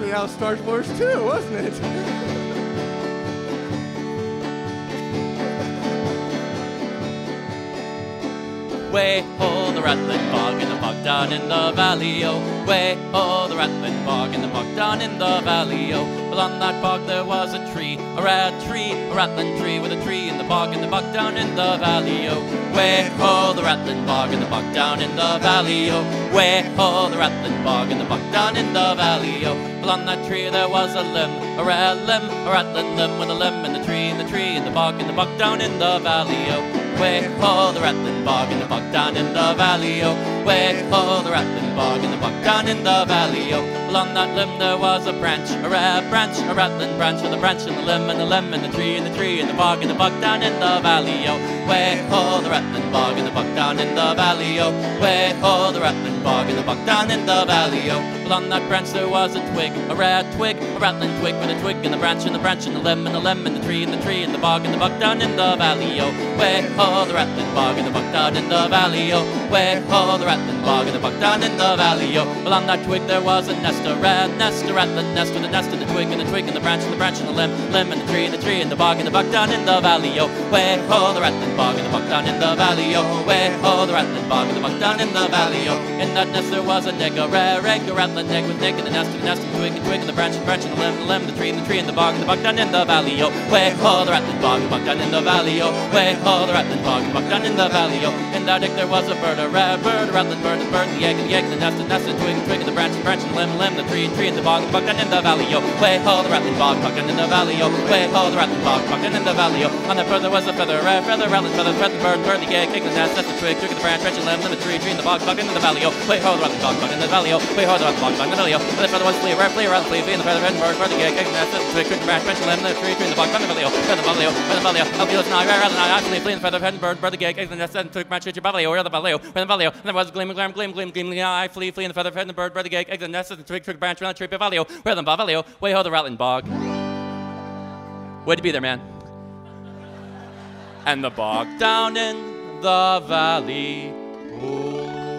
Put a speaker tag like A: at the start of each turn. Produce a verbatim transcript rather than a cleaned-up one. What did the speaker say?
A: actually out of Star Wars too, wasn't it?
B: Way ho, the rattling bog in the bog down in the valley, oh. Way ho, the rattling bog in the bog down in the valley, oh. Well, on that bog there was a tree, a red tree, a rattling tree with a tree in the bog in the bog down in the valley, oh. Way ho, the rattling bog in the bog down in the valley, oh. Way ho, the rattling bog in the bog down in the valley, oh. Well, on that tree there was a limb, a red limb, a rattling limb with a limb in the tree, in the tree, in the bog in the bog down in the valley, oh. Way ho, the rattling bog in the bog down in the valley, oh. Way ho, the rattling bog in the bog down in the valley, oh. Well, on that limb there was a branch, a red branch, a rattling branch with a branch in the limb and the limb in the tree, in the tree, in the bog in the bog down in the valley, oh. Way ho, the rattling bog in the bog down in the valley, oh. Way ho, the rattling bog in the bog down in the valley, oh. Well, on that branch there was a twig, a red twig, a rattling twig with a twig in the branch, and the branch in the limb, and the limb in the tree, in the tree, in the bog in the bog down in the valley, oh. Way ho, the rattling bog in the bog down in the valley, oh. Way ho, the rattling bog in the bog down in the valley, oh. Well, on that twig there was a nest, a red nest, a rattling nest with a nest in the twig, and the twig, and the branch, and the branch, and the limb, limb, and the tree, and the tree, and the bog in the bog down in the valley, oh. Way ho, the rattling bog in the bog down in the valley, oh. Way ho, the rattling bog in the bog down in the valley, oh. In that nest there was a egg, a rare egg, a rattling egg with egg in the nest, and the nest, and the twig, and twig, and the branch, and branch, and the limb, the limb, the tree, and the tree, and the bog, and the bog down in the valley, oh. Way ho, the rattling bog, the bog down in the valley, oh. Way ho, the rattling bog, the bog down in the valley, oh. In that egg there was a bird, a rare bird, a rattling bird, and bird, and the egg, and the egg, and the nest, and nest, and twig, and twig, and the branch, and branch, and the limb, limb, the tree, and tree, and the bog, and the bog down in the valley, oh. Way ho, the rattling bog, bog down in the valley, oh. Way ho, the rattling bog, bog down in the valley, oh. On that bird there was a feather, a rare feather, rattling feather, thread, the bird, bird, the egg, egg, the nest, nest, the twig, twig, and the branch, branch, and limb, limb, the tree, tree, and the bog, bog in the valley, oh. Way ho, the rattling bog, bog in the valley, oh. Way ho, the rattling bog, bog in the valley, oh. On that feather was a flea, a rare flea, a rattling flea, flea, and the feather, red bird, bird, the egg, egg, the nest, the twig, twig, and the branch, branch, and limb, the tree, tree, and the bog, bog in the valley, oh. Feather, valley, oh. Feather, valley, oh. I'll be listening, I rare, rattling, I flea, flea, and the feather, red bird, bird, the egg, egg, the nest, and twig, branch, tree, valley, oh. Where the valley, oh. Where the valley, oh. And there was gleam, gleam, gleam, gleam, gleam, the eye, flea, flea, and the feather, red the bird, bird, the egg, egg, the nest, and twig, twig, branch, around the tree, valley, oh. Where the valley, oh. Way ho, the rattling bog. Way to be there, man. And the bog down in the valley, oh.